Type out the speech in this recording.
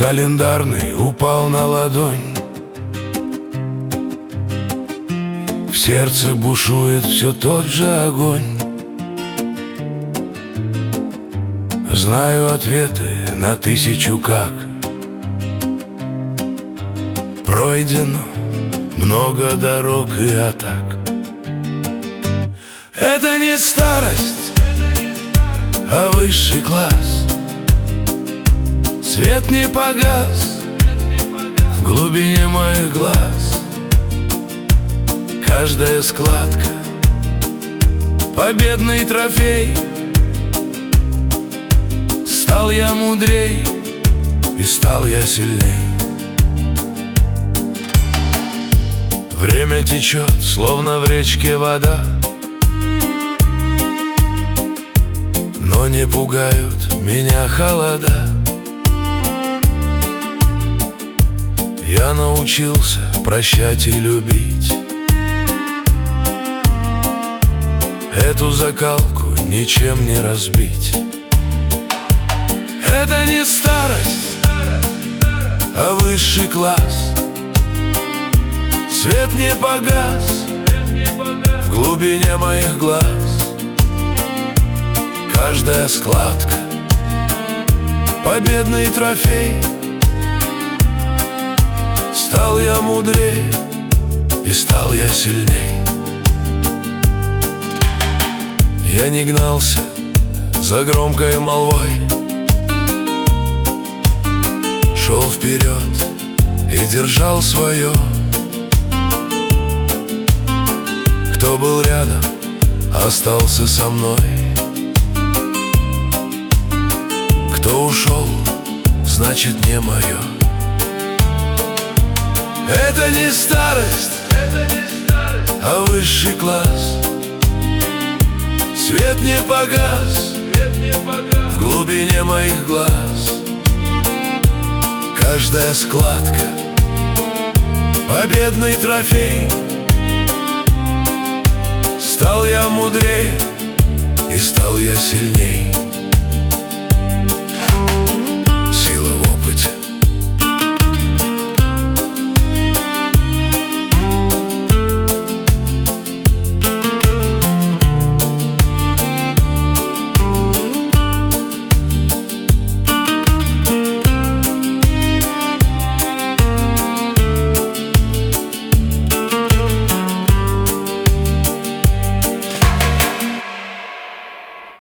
календарный упал на ладонь. В сердце бушует все тот же огонь. Знаю ответы на 1000 «как». Пройдено много дорог и атак. Это не старость, а высший класс. Свет не погас в глубине моих глаз. Каждая складка — победный трофей. Стал я мудрей, и стал я сильней. Время течет, словно в речке вода, но не пугают меня холода. Я научился прощать и любить. Эту закалку ничем не разбить. Это не старость, а высший класс. Свет не погас в глубине моих глаз. Каждая складка — победный трофей. Стал я мудрее, и стал я сильней. Я не гнался за громкой молвой, шел вперед и держал свое. Кто был рядом, остался со мной. Кто ушел, значит не мое. Это не старость, а высший класс. Свет не погас в глубине моих глаз. Каждая складка — победный трофей. Стал я мудрее, и стал я сильней.